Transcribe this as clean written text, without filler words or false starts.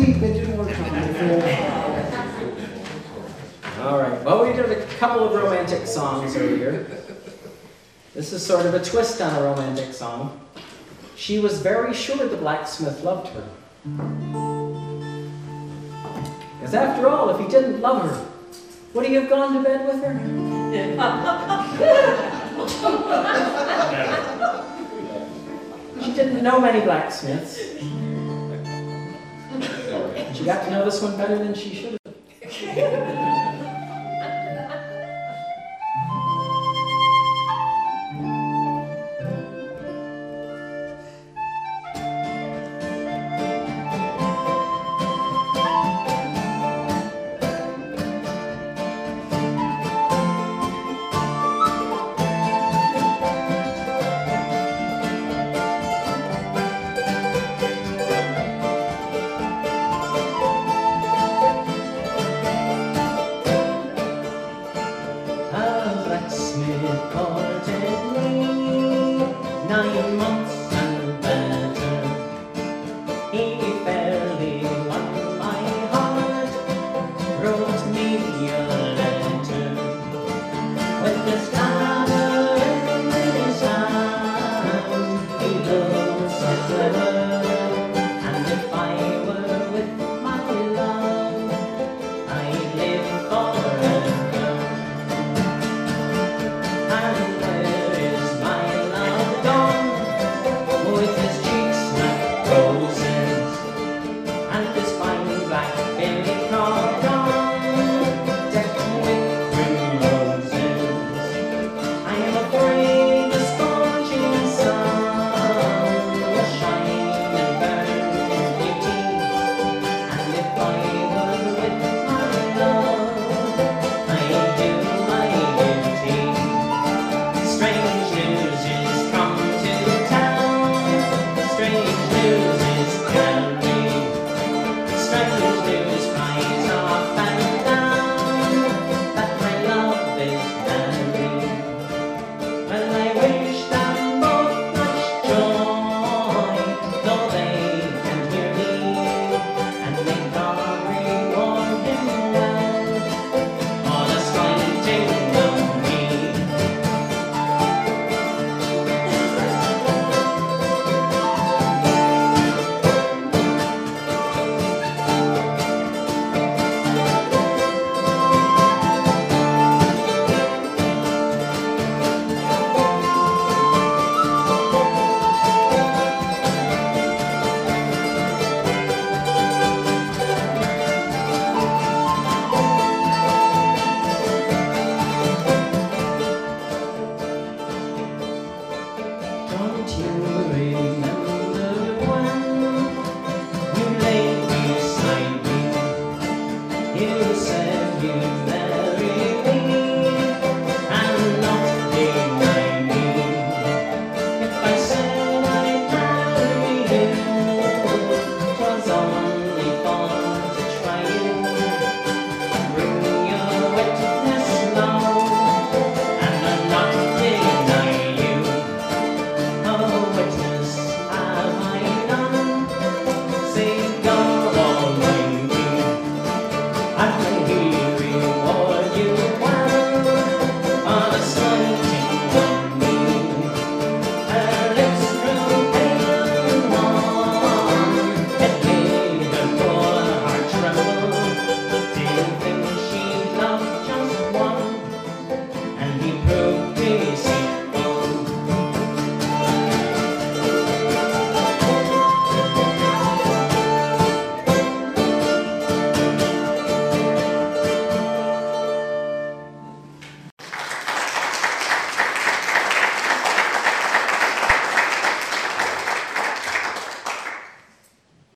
All right, well, we did a couple of romantic songs earlier. This is sort of a twist on a romantic song. She was very sure the blacksmith loved her. Because after all, if he didn't love her, would he have gone to bed with her? She didn't know many blacksmiths. She got to know this one better than she should have. Courted me 9 months and better. He fairly won my heart, wrote me a letter with the star in his hand. He looked so clever, and if I were with my love, I'd live forever. With his cheeks like roses and his fine black belly cross.